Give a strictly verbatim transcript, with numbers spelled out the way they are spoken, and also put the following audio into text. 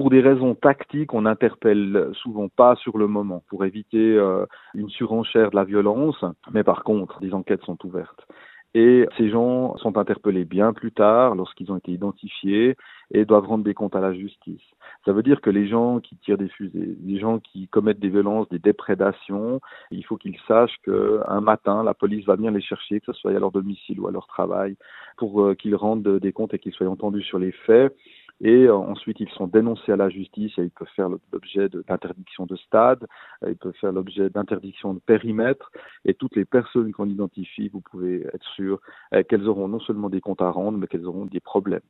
pour des raisons tactiques, on n'interpelle souvent pas sur le moment pour éviter euh, une surenchère de la violence, mais par contre, des enquêtes sont ouvertes. Et ces gens sont interpellés bien plus tard, lorsqu'ils ont été identifiés, et doivent rendre des comptes à la justice. Ça veut dire que les gens qui tirent des fusées, les gens qui commettent des violences, des déprédations, il faut qu'ils sachent qu'un matin, la police va venir les chercher, que ce soit à leur domicile ou à leur travail, pour euh, qu'ils rendent des comptes et qu'ils soient entendus sur les faits. Et euh, ensuite, ils sont dénoncés à la justice et ils peuvent faire l'objet d'interdiction de stade, euh, ils peuvent faire l'objet d'interdiction de périmètre. Et toutes les personnes qu'on identifie, vous pouvez être sûr euh, qu'elles auront non seulement des comptes à rendre, mais qu'elles auront des problèmes.